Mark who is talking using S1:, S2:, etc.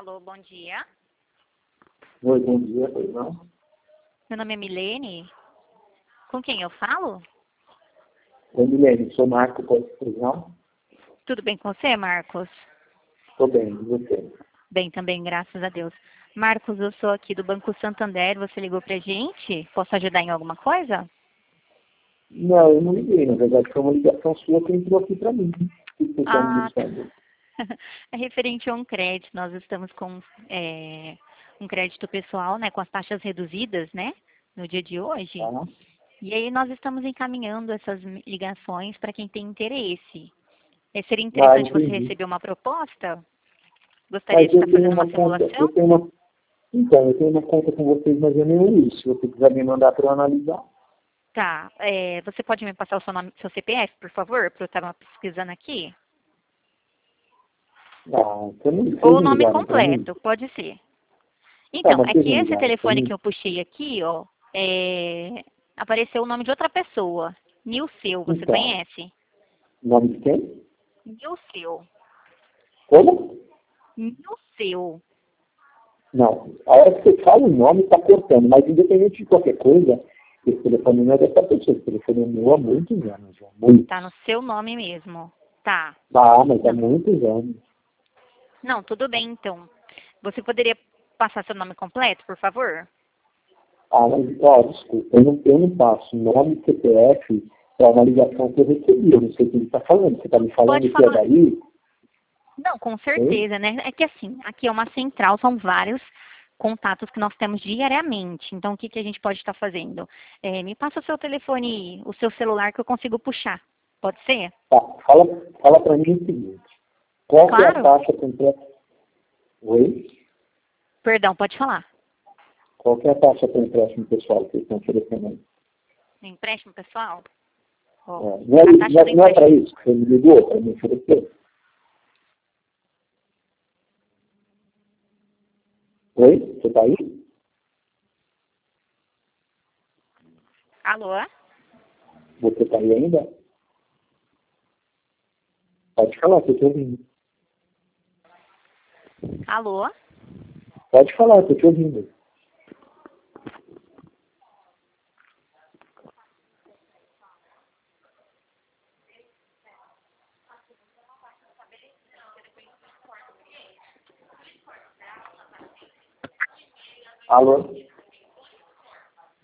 S1: Alô, bom dia.
S2: Oi, bom dia, pois não?
S1: Meu nome é Milene. Com quem eu falo?
S2: Oi, Milene, sou Marco, pois não?
S1: Tudo bem com você, Marcos?
S2: Estou bem, e você?
S1: Bem também, graças a Deus. Marcos, eu sou aqui do Banco Santander. Você ligou pra gente? Posso ajudar em alguma coisa?
S2: Não, eu não liguei, na verdade foi uma ligação sua que entrou aqui para mim. O que você está me
S1: Ah,
S2: buscando?
S1: é referente a um crédito. Nós estamos com um crédito pessoal, né, com as taxas reduzidas, né, no dia de hoje.
S2: Tá?
S1: E aí nós estamos encaminhando essas ligações para quem tem interesse. Seria
S2: Ah,
S1: interessante você
S2: entendi.
S1: receber uma proposta? Gostaria
S2: Mas
S1: de estar
S2: eu tenho
S1: fazendo uma
S2: uma conta,
S1: simulação?
S2: eu tenho uma conta com vocês, mas eu nem uso. Se você quiser me mandar para eu analisar.
S1: Tá. Você pode me passar o seu nome, seu CPF, por favor, para eu estar pesquisando aqui?
S2: Ah, vocês
S1: Ou o
S2: não
S1: nome
S2: ligaram para mim?
S1: completo, pode ser.
S2: Tá,
S1: Então,
S2: mas
S1: é
S2: vocês
S1: que
S2: não
S1: esse
S2: ligaram para
S1: telefone que
S2: mim?
S1: eu puxei aqui, ó, apareceu o nome de outra pessoa. Nilceu, você
S2: Então,
S1: conhece?
S2: nome de quem?
S1: Nilceu.
S2: Como?
S1: Nilceu.
S2: Não, a hora que você fala o nome está cortando, mas independente de qualquer coisa, esse telefone não é dessa pessoa, esse telefone é meu há muitos anos, já,
S1: Tá
S2: muitos.
S1: no seu nome mesmo. Tá.
S2: Ah, mas há
S1: Não,
S2: muitos anos.
S1: não, tudo bem, então. Você poderia passar seu nome completo, por favor?
S2: Ah, mas, ó, desculpa, eu não passo nome, CPF para uma ligação que eu recebi, eu não sei o que ele está falando, você está me
S1: Pode
S2: falando que é
S1: falar.
S2: daí?
S1: Não, com
S2: Hein?
S1: certeza, né? É que assim, aqui é uma central, são vários contatos que nós temos diariamente. Então, o que que a gente pode estar fazendo? Me passa o seu telefone, o seu celular que eu consigo puxar. Pode ser?
S2: Tá, fala para mim o seguinte, qual que é a
S1: Claro.
S2: taxa para empréstimo? Oi?
S1: Perdão, pode falar.
S2: Qual que é a taxa para empréstimo pessoal que vocês estão oferecendo aí?
S1: Empréstimo pessoal?
S2: É,
S1: Ó,
S2: não é,
S1: a taxa do
S2: não é para
S1: empréstimo.
S2: isso que você me ligou, para me oferecer? Oi? Você está aí?
S1: Alô?
S2: Você está aí ainda? Pode falar, estou te ouvindo.
S1: Alô?
S2: Pode falar, estou te ouvindo. Alô?